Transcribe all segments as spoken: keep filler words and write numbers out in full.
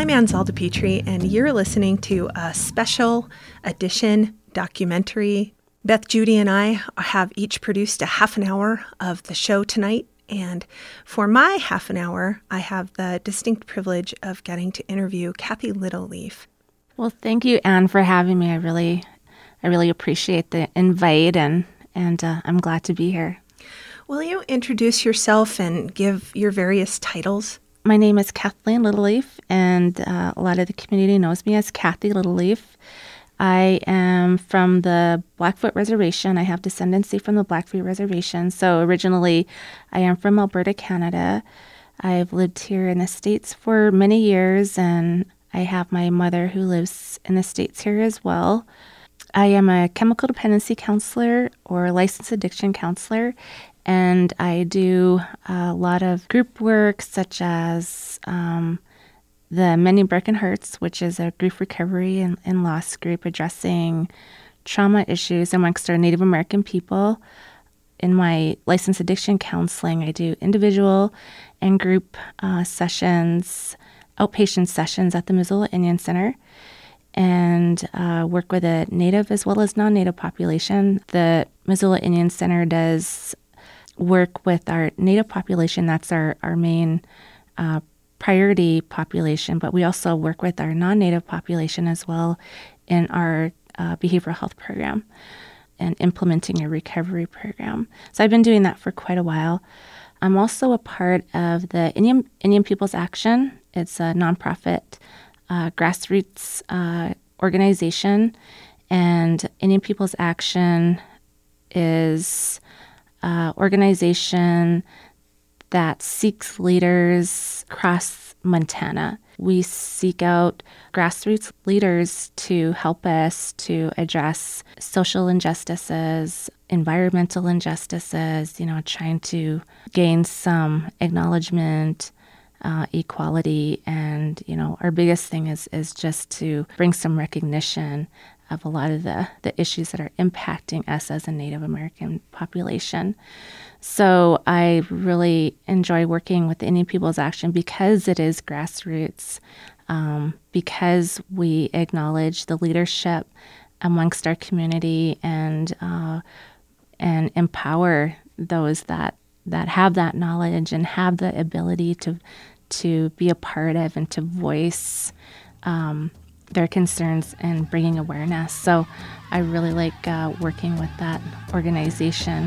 I'm Ann Zalda-Petrie, and you're listening to a special edition documentary. Beth, Judy, and I have each produced a half an hour of the show tonight. And for my half an hour, I have the distinct privilege of getting to interview Kathy Littleleaf. Well, thank you, Anne, for having me. I really, I really appreciate the invite, and and uh, I'm glad to be here. Will you introduce yourself and give your various titles? My name is Kathleen Littleleaf, and uh, a lot of the community knows me as Kathy Littleleaf. I am from the Blackfoot Reservation. I have descendancy from the Blackfeet Reservation. So originally, I am from Alberta, Canada. I've lived here in the States for many years, and I have my mother who lives in the States here as well. I am a chemical dependency counselor or licensed addiction counselor, and I do a lot of group work such as um, the Mending Broken Hearts, which is a grief recovery and, and loss group addressing trauma issues amongst our Native American people. In my licensed addiction counseling, I do individual and group uh, sessions, outpatient sessions at the Missoula Indian Center, and uh, work with a Native as well as non-Native population. The Missoula Indian Center does work with our Native population. That's our, our main uh, priority population, but we also work with our non-Native population as well in our uh, behavioral health program and implementing a recovery program. So I've been doing that for quite a while. I'm also a part of the Indian, Indian Peoples Action. It's a nonprofit uh, grassroots uh, organization, and Indian Peoples Action is an organization that seeks leaders across Montana. We seek out grassroots leaders to help us to address social injustices, environmental injustices, you know, trying to gain some acknowledgement, uh, equality, and, you know, our biggest thing is, is just to bring some recognition of a lot of the, the issues that are impacting us as a Native American population. So I really enjoy working with the Indian Peoples Action because it is grassroots, um, because we acknowledge the leadership amongst our community and uh, and empower those that that have that knowledge and have the ability to to be a part of and to voice um, their concerns and bringing awareness. So I really like uh, working with that organization.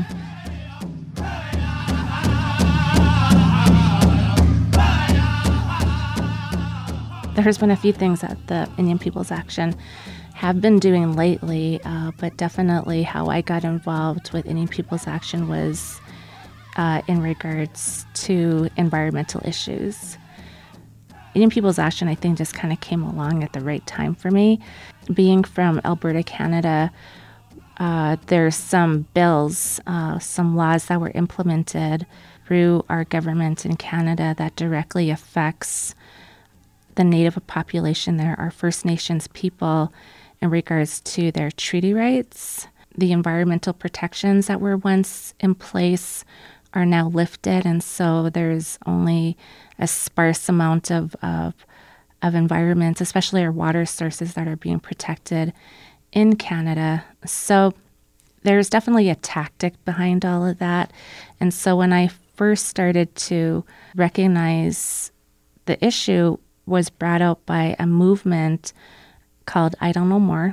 There's been a few things that the Indian Peoples Action have been doing lately, uh, but definitely how I got involved with Indian Peoples Action was uh, in regards to environmental issues. Indian Peoples Action, I think, just kind of came along at the right time for me. Being from Alberta, Canada, uh, there's some bills, uh, some laws that were implemented through our government in Canada that directly affects the Native population there, our First Nations people, in regards to their treaty rights. The environmental protections that were once in place are now lifted, and so there's only a sparse amount of, of, of environments, especially our water sources, that are being protected in Canada. So there's definitely a tactic behind all of that. And so when I first started to recognize the issue was brought out by a movement called Idle No More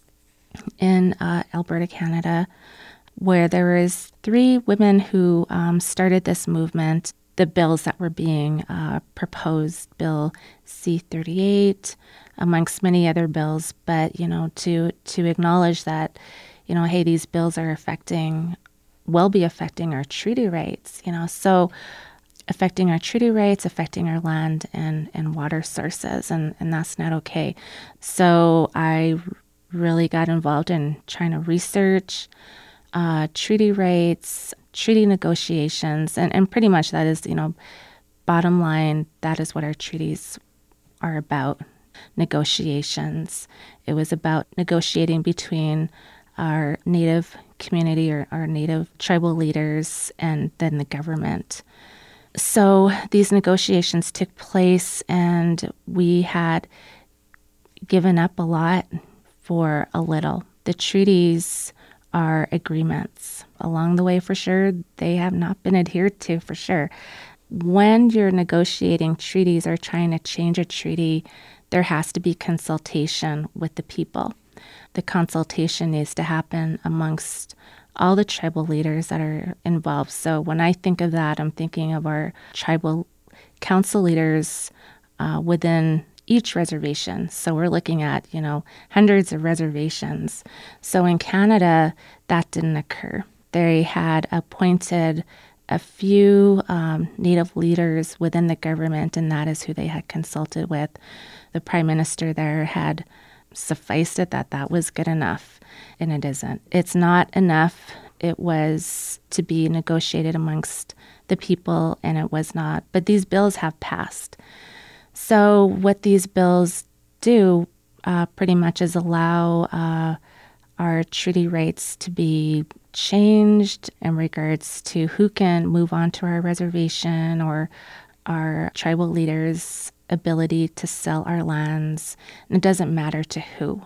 in uh, Alberta, Canada, where there was three women who um, started this movement. The bills that were being uh, proposed, Bill C thirty-eight, amongst many other bills, but, you know, to to acknowledge that, you know, hey, these bills are affecting, will be affecting our treaty rights, you know, so affecting our treaty rights, affecting our land and, and water sources, and, and that's not okay. So I really got involved in trying to research uh, treaty rights, treaty negotiations, and, and pretty much that is, you know, bottom line, that is what our treaties are about, negotiations. It was about negotiating between our Native community or our Native tribal leaders and then the government. So these negotiations took place, and we had given up a lot for a little. The treaties are agreements. Along the way, for sure, they have not been adhered to, for sure. When you're negotiating treaties or trying to change a treaty, there has to be consultation with the people. The consultation needs to happen amongst all the tribal leaders that are involved. So when I think of that, I'm thinking of our tribal council leaders uh, within each reservation. So we're looking at, you know, hundreds of reservations. So in Canada, that didn't occur. They had appointed a few um, Native leaders within the government, and that is who they had consulted with. The Prime Minister there had sufficed it that that was good enough, and it isn't. It's not enough. It was to be negotiated amongst the people, and it was not. But these bills have passed. So what these bills do uh, pretty much is allow uh, our treaty rights to be changed in regards to who can move on to our reservation, or our tribal leaders' ability to sell our lands. And it doesn't matter to who.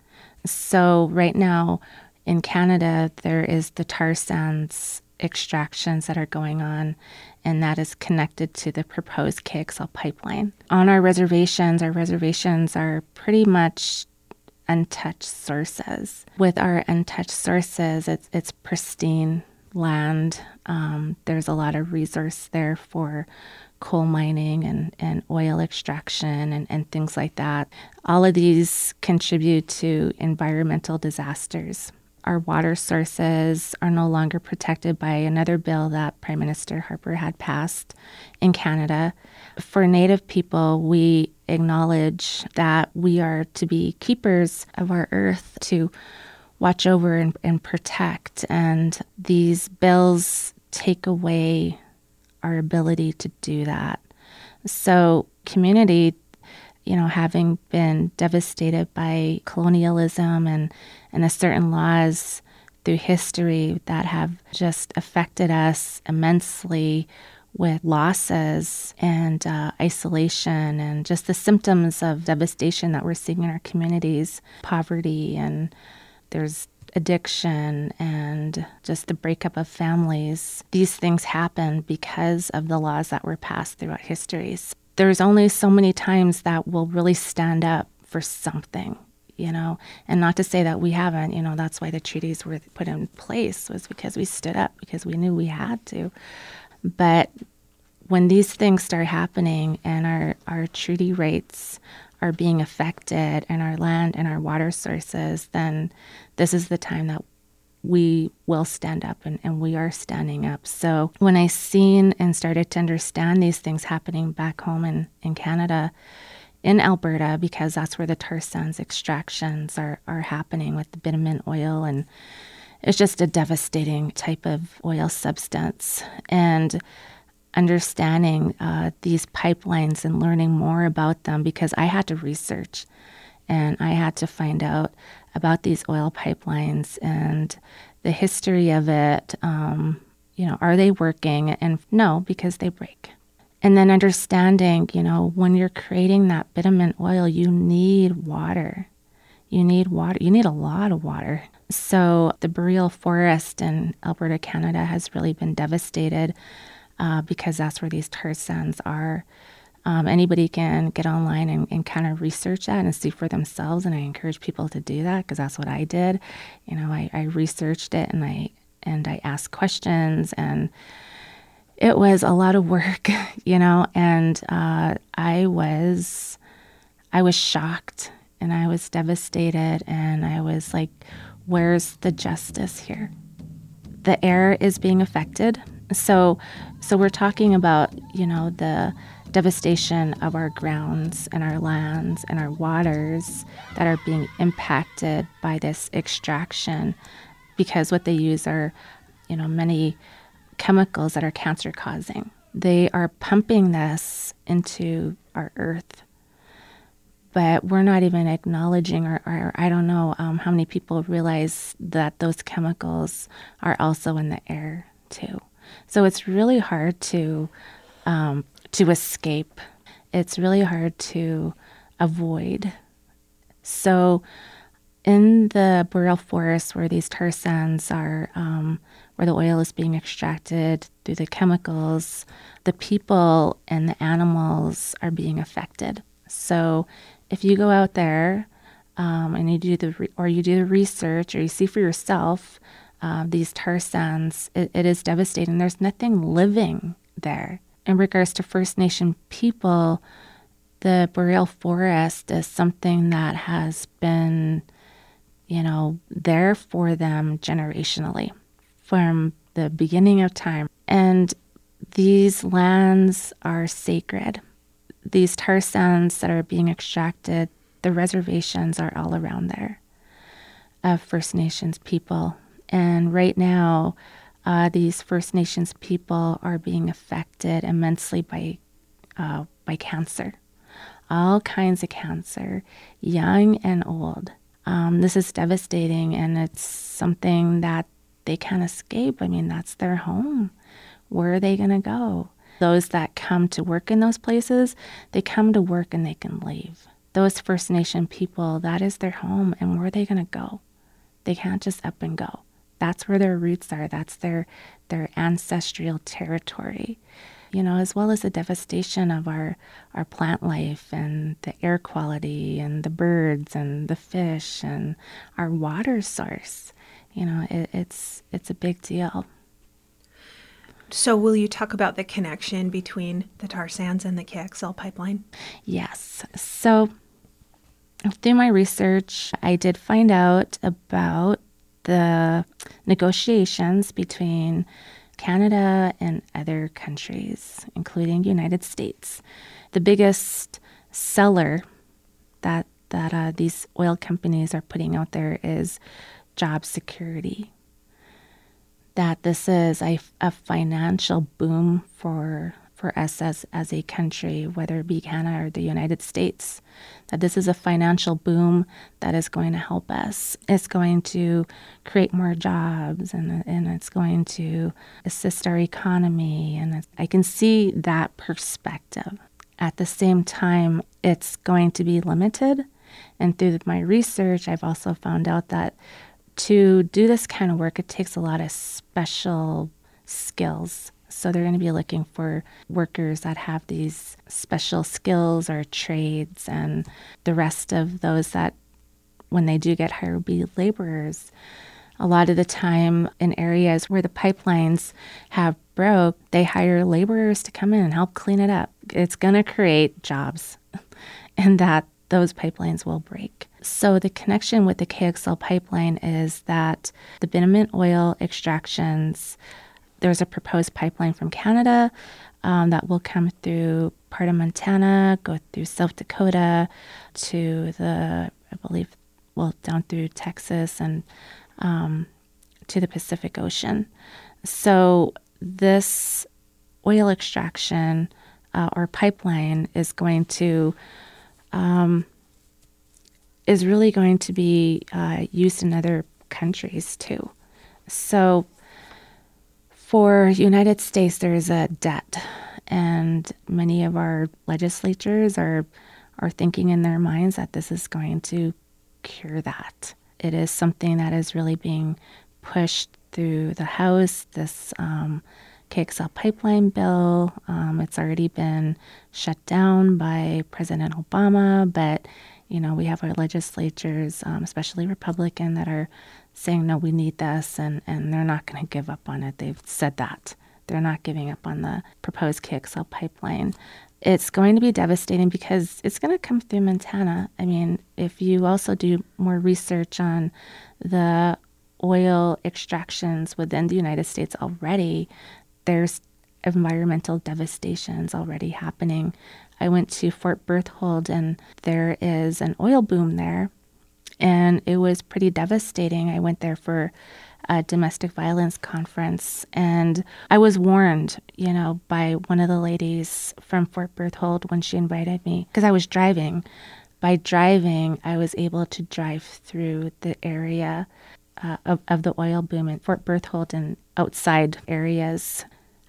So right now in Canada, there is the tar sands extractions that are going on, and that is connected to the proposed K X L pipeline. On our reservations, our reservations are pretty much untouched sources. With our untouched sources, it's, it's pristine land. Um, there's a lot of resource there for coal mining and, and oil extraction and, and things like that. All of these contribute to environmental disasters. Our water sources are no longer protected by another bill that Prime Minister Harper had passed in Canada. For Native people, we acknowledge that we are to be keepers of our earth, to watch over and, and protect. And these bills take away our ability to do that. So community, you know, having been devastated by colonialism and, and a certain laws through history that have just affected us immensely with losses and uh, isolation and just the symptoms of devastation that we're seeing in our communities, poverty, and there's addiction and just the breakup of families. These things happen because of the laws that were passed throughout history. There's only so many times that we'll really stand up for something, you know, and not to say that we haven't, you know, that's why the treaties were put in place, was because we stood up, because we knew we had to. But when these things start happening and our, our treaty rights are being affected and our land and our water sources, then this is the time that we will stand up, and, and we are standing up. So when I seen and started to understand these things happening back home in, in Canada, in Alberta, because that's where the tar sands extractions are, are happening with the bitumen oil, and it's just a devastating type of oil substance. And understanding uh, these pipelines and learning more about them, because I had to research and I had to find out about these oil pipelines and the history of it. Um, you know, are they working? And no, because they break. And then understanding, you know, when you're creating that bitumen oil, you need water. You need water. You need a lot of water. So the boreal forest in Alberta, Canada has really been devastated uh, because that's where these tar sands are. Um, anybody can get online and, and kind of research that and see for themselves, and I encourage people to do that, because that's what I did. You know, I, I researched it and I and I asked questions, and it was a lot of work, you know. And uh, I was I was shocked and I was devastated, and I was like, "Where's the justice here?" The air is being affected, so so we're talking about, you know, the devastation of our grounds and our lands and our waters that are being impacted by this extraction, because what they use are, you know, many chemicals that are cancer causing. They are pumping this into our earth, but we're not even acknowledging, or, or I don't know um, how many people realize that those chemicals are also in the air too. So it's really hard to um, to escape. It's really hard to avoid. So in the boreal forest where these tar sands are, um, where the oil is being extracted through the chemicals, the people and the animals are being affected. So if you go out there um, and you do the re- or you do the research or you see for yourself uh, these tar sands, it, it is devastating. There's nothing living there. In regards to First Nation people, the boreal forest is something that has been, you know, there for them generationally from the beginning of time. And these lands are sacred. These tar sands that are being extracted, the reservations are all around there of First Nations people. And right now, uh, these First Nations people are being affected immensely by uh, by cancer, all kinds of cancer, young and old. Um, this is devastating, and it's something that they can't escape. I mean, that's their home. Where are they going to go? Those that come to work in those places, they come to work and they can leave. Those First Nation people, that is their home, and where are they going to go? They can't just up and go. That's where their roots are. That's their their ancestral territory, you know, as well as the devastation of our, our plant life and the air quality and the birds and the fish and our water source. You know, it, it's it's a big deal. So will you talk about the connection between the tar sands and the K X L pipeline? Yes. So through my research, I did find out about the negotiations between Canada and other countries, including the United States. The biggest seller that that uh, these oil companies are putting out there is job security. That this is a, a financial boom for for us as, as a country, whether it be Canada or the United States, that this is a financial boom that is going to help us. It's going to create more jobs, and, and it's going to assist our economy. And I can see that perspective. At the same time, it's going to be limited. And through my research, I've also found out that to do this kind of work, it takes a lot of special skills. So they're going to be looking for workers that have these special skills or trades, and the rest of those that, when they do get hired, will be laborers. A lot of the time in areas where the pipelines have broke, they hire laborers to come in and help clean it up. It's going to create jobs, and that those pipelines will break. So the connection with the K X L pipeline is that the bitumen oil extractions, there's a proposed pipeline from Canada um, that will come through part of Montana, go through South Dakota to the, I believe, well, down through Texas and um, to the Pacific Ocean. So this oil extraction uh, or pipeline is going to, um, is really going to be uh, used in other countries too. So for United States, there is a debt, and many of our legislatures are are thinking in their minds that this is going to cure that. It is something that is really being pushed through the House, this um, K X L pipeline bill. Um, it's already been shut down by President Obama, but you know, we have our legislatures, um, especially Republican, that are saying, no, we need this, and, and they're not going to give up on it. They've said that. They're not giving up on the proposed K X L pipeline. It's going to be devastating because it's going to come through Montana. I mean, if you also do more research on the oil extractions within the United States already, there's environmental devastations already happening. I went to Fort Berthold, and there is an oil boom there, and it was pretty devastating. I went there for a domestic violence conference, and I was warned, you know, by one of the ladies from Fort Berthold when she invited me, because I was driving. By driving, I was able to drive through the area uh, of, of the oil boom in Fort Berthold and outside areas.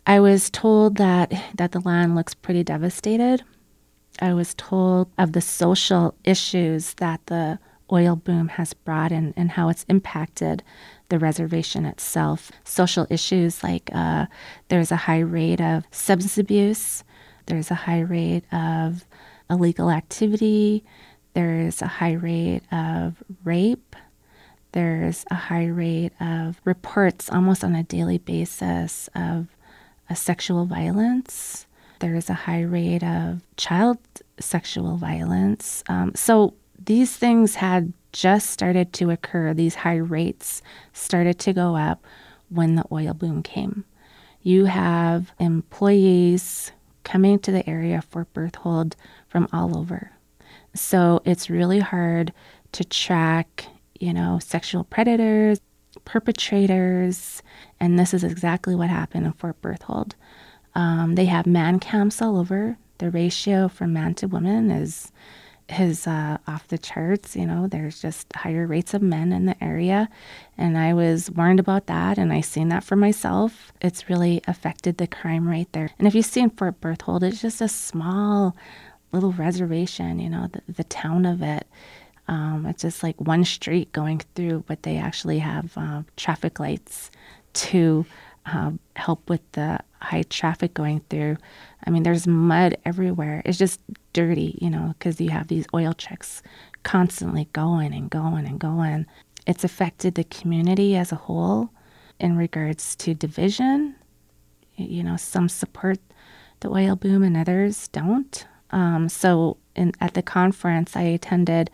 I was told that, that the land looks pretty devastated. I was told of the social issues that the oil boom has brought in and how it's impacted the reservation itself. Social issues like uh, there's a high rate of substance abuse, there's a high rate of illegal activity, there's a high rate of rape, there's a high rate of reports almost on a daily basis of uh, sexual violence. There is a high rate of child sexual violence. Um, so these things had just started to occur. These high rates started to go up when the oil boom came. You have employees coming to the area of Fort Berthold from all over. So it's really hard to track, you know, sexual predators, perpetrators, and this is exactly what happened in Fort Berthold. Um, they have man camps all over. The ratio from man to woman is is uh, off the charts. You know, there's just higher rates of men in the area, and I was warned about that, and I seen that for myself. It's really affected the crime rate there. And if you see in Fort Berthold, it's just a small little reservation. You know, the, the town of it. Um, it's just like one street going through, but they actually have uh, traffic lights to um, help with the high traffic going through. I mean, there's mud everywhere. It's just dirty, you know, because you have these oil trucks constantly going and going and going. It's affected the community as a whole in regards to division. You know, some support the oil boom and others don't. Um, so in, at the conference I attended,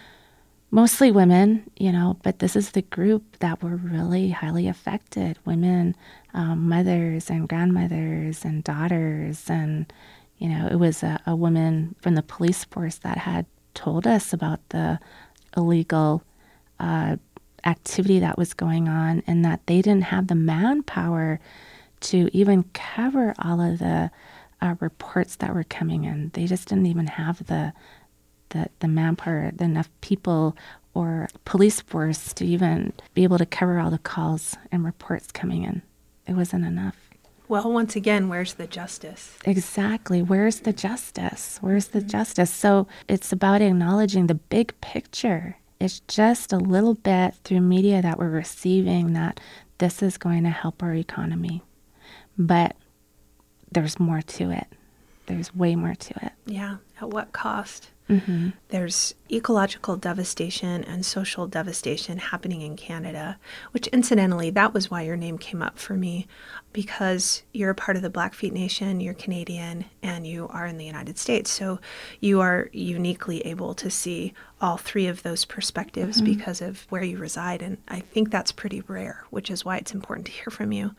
mostly women, you know, but this is the group that were really highly affected. Women, um, mothers and grandmothers and daughters. And, you know, it was a, a woman from the police force that had told us about the illegal uh, activity that was going on and that they didn't have the manpower to even cover all of the uh, reports that were coming in. They just didn't even have the the, the manpower, enough people or police force to even be able to cover all the calls and reports coming in. It wasn't enough. Well, once again, where's the justice? Exactly. Where's the justice? Where's the justice? So it's about acknowledging the big picture. It's just a little bit through media that we're receiving that this is going to help our economy. But there's more to it. There's way more to it. Yeah. At what cost? Mm-hmm. There's ecological devastation and social devastation happening in Canada, which incidentally, that was why your name came up for me, because you're a part of the Blackfeet Nation, you're Canadian, and you are in the United States. So you are uniquely able to see all three of those perspectives mm-hmm. because of where you reside. And I think that's pretty rare, which is why it's important to hear from you.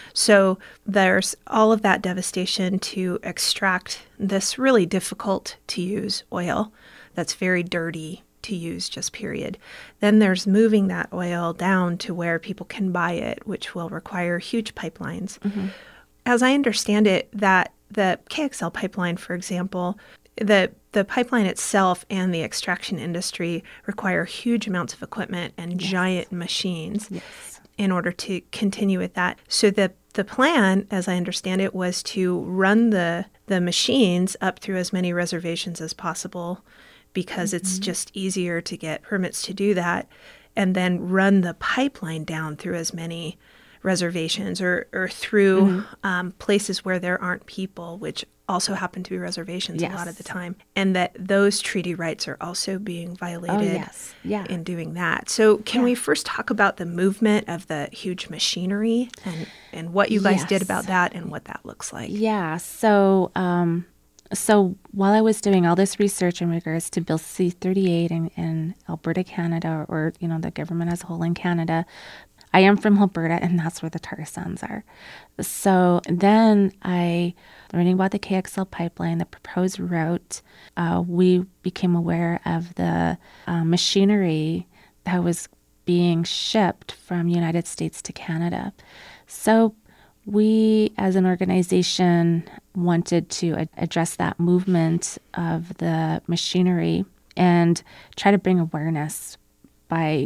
So there's all of that devastation to extract this really difficult to use oil that's very dirty to use, just period. Then there's moving that oil down to where people can buy it, which will require huge pipelines. Mm-hmm. As I understand it, that the K X L pipeline, for example, the the pipeline itself and the extraction industry require huge amounts of equipment and yes. giant machines yes. in order to continue with that. So the the plan, as I understand it, was to run the the machines up through as many reservations as possible, because mm-hmm. it's just easier to get permits to do that, and then run the pipeline down through as many reservations or, or through mm-hmm. um, places where there aren't people, which also happen to be reservations yes. a lot of the time, and that those treaty rights are also being violated oh, yes. yeah. in doing that. So can yeah. we first talk about the movement of the huge machinery and, and what you guys yes. did about that and what that looks like? Yeah. So um, so while I was doing all this research in regards to Bill C thirty-eight in, in Alberta, Canada, or, you know, the government as a whole in Canada, I am from Alberta, and that's where the tar sands are. So then I, learning about the K X L pipeline, the proposed route, uh, we became aware of the uh, machinery that was being shipped from the United States to Canada. So we, as an organization, wanted to ad- address that movement of the machinery and try to bring awareness by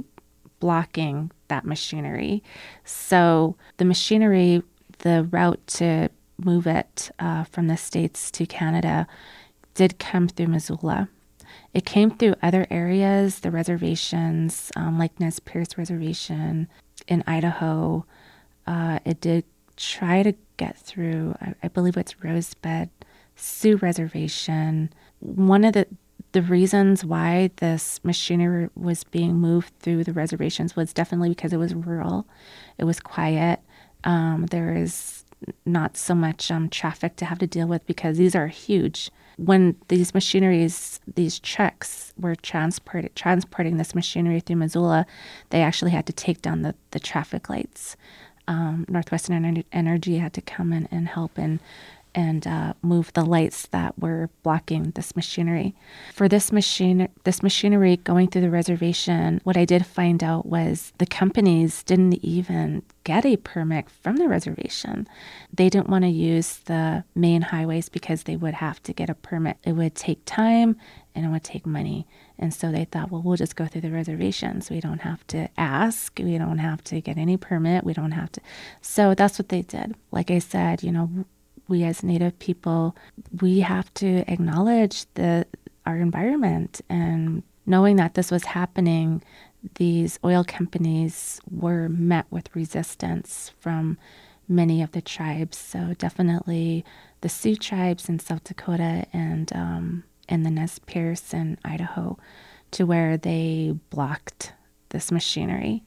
blocking that machinery. So the machinery, the route to move it uh, from the States to Canada did come through Missoula. It came through other areas, the reservations, um, like Nez Perce Reservation in Idaho. Uh, it did try to get through, I, I believe it's Rosebud Sioux Reservation. One of the the reasons why this machinery was being moved through the reservations was definitely because it was rural. It was quiet. Um, there is not so much um, traffic to have to deal with because these are huge. When these machineries, these trucks were transported, transporting this machinery through Missoula, they actually had to take down the, the traffic lights. Um, Northwestern Ener- Energy had to come in and help and and uh, move the lights that were blocking this machinery. For this machine, this machinery going through the reservation, what I did find out was the companies didn't even get a permit from the reservation. They didn't want to use the main highways because they would have to get a permit. It would take time and it would take money. And so they thought, well, we'll just go through the reservations. We don't have to ask. We don't have to get any permit. We don't have to. So that's what they did. Like I said, you know, we as Native people, we have to acknowledge the our environment. And knowing that this was happening, these oil companies were met with resistance from many of the tribes. So definitely the Sioux tribes in South Dakota and um, and the Nez Perce in Idaho, to where they blocked this machinery.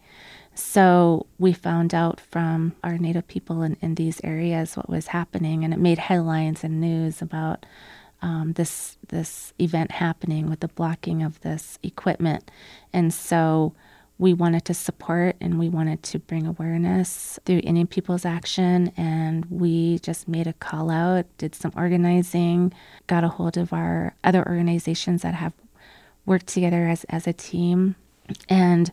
So we found out from our Native people in, in these areas what was happening, and it made headlines and news about um, this this event happening with the blocking of this equipment. And so we wanted to support and we wanted to bring awareness through Indian People's Action, and we just made a call out, did some organizing, got a hold of our other organizations that have worked together as, as a team, and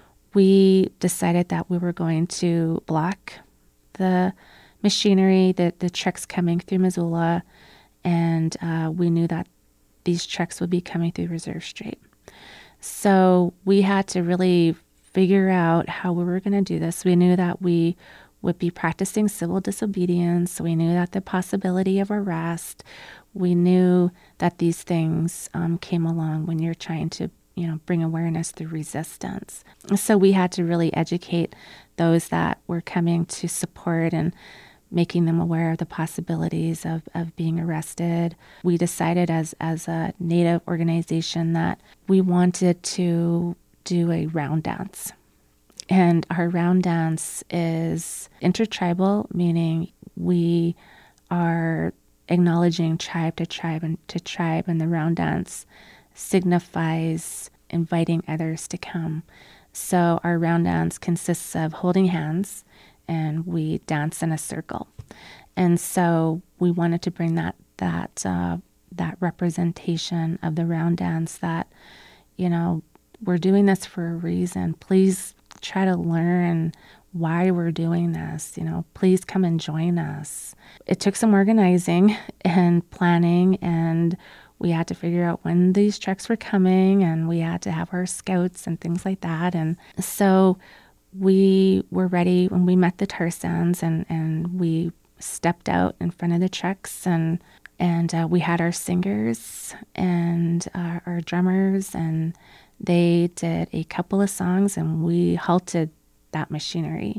we decided that we were going to block the machinery, the, the trucks coming through Missoula, and uh, we knew that these trucks would be coming through Reserve Strait. So we had to really figure out how we were going to do this. We knew that we would be practicing civil disobedience. We knew that the possibility of arrest. We knew that these things um, came along when you're trying to you know, bring awareness through resistance. So we had to really educate those that were coming to support and making them aware of the possibilities of, of being arrested. We decided as, as a Native organization that we wanted to do a round dance. And our round dance is intertribal, meaning we are acknowledging tribe to tribe and to tribe, and the round dance signifies inviting others to come. So our round dance consists of holding hands, and we dance in a circle. And so we wanted to bring that that uh, that representation of the round dance, that, you know, we're doing this for a reason. Please try to learn why we're doing this. You know, please come and join us. It took some organizing and planning, and we had to figure out when these trucks were coming, and we had to have our scouts and things like that. And so we were ready when we met the Tarzans, and, and we stepped out in front of the trucks, and and uh, we had our singers and uh, our drummers, and they did a couple of songs, and we halted that machinery.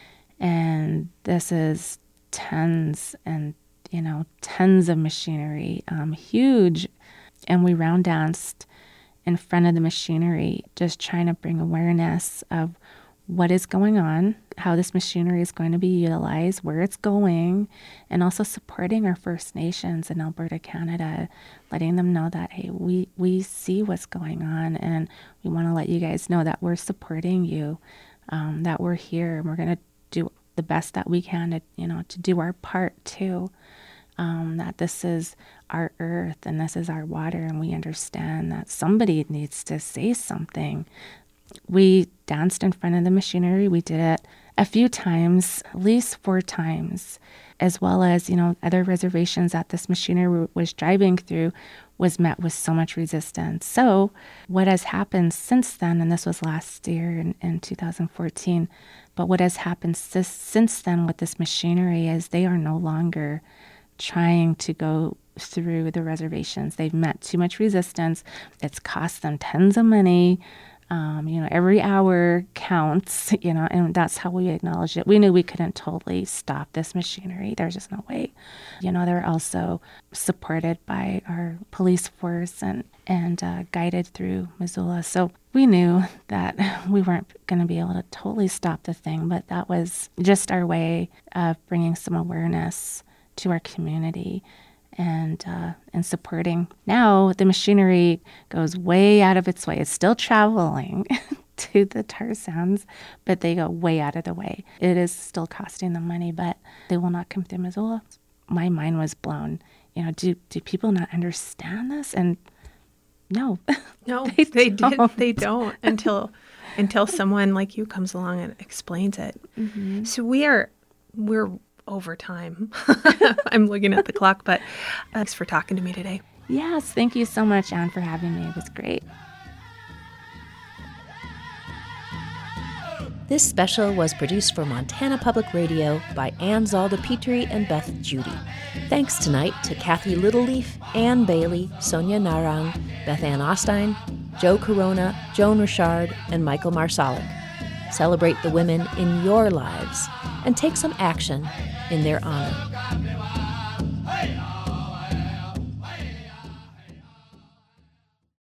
And this is tons and you know, tons of machinery, um, huge. And we round danced in front of the machinery, just trying to bring awareness of what is going on, how this machinery is going to be utilized, where it's going, and also supporting our First Nations in Alberta, Canada, letting them know that, hey, we, we see what's going on, and we want to let you guys know that we're supporting you, um, that we're here, and we're going to do the best that we can to, you know, to do our part too. Um, that this is our earth and this is our water, and we understand that somebody needs to say something. We danced in front of the machinery. We did it a few times, at least four times, as well as, you know, other reservations that this machinery was driving through was met with so much resistance. So what has happened since then, and this was last year in, in two thousand fourteen, But what has happened s- since then with this machinery is they are no longer trying to go through the reservations. They've met too much resistance. It's cost them tons of money. Um, you know, every hour counts, you know, and that's how we acknowledged it. We knew we couldn't totally stop this machinery. There's just no way. You know, they're also supported by our police force and, and uh, guided through Missoula. So we knew that we weren't going to be able to totally stop the thing, but that was just our way of bringing some awareness to our community and uh, and supporting. Now the machinery goes way out of its way. It's still traveling to the tar sands, but they go way out of the way. It is still costing them money, but they will not come through Missoula. My mind was blown. You know, do do people not understand this? And no, no, they, they don't. did. They don't until until someone like you comes along and explains it. Mm-hmm. So we are we're. over time. I'm looking at the clock, but thanks for talking to me today. Yes, thank you so much, Anne, for having me. It was great. This special was produced for Montana Public Radio by Ann Zalda Petrie and Beth Judy. Thanks tonight to Kathy Littleleaf, Ann Bailey, Sonia Narang, Beth Ann Ostein, Joe Corona, Joan Richard, and Michael Marsalik. Celebrate the women in your lives and take some action in their honor.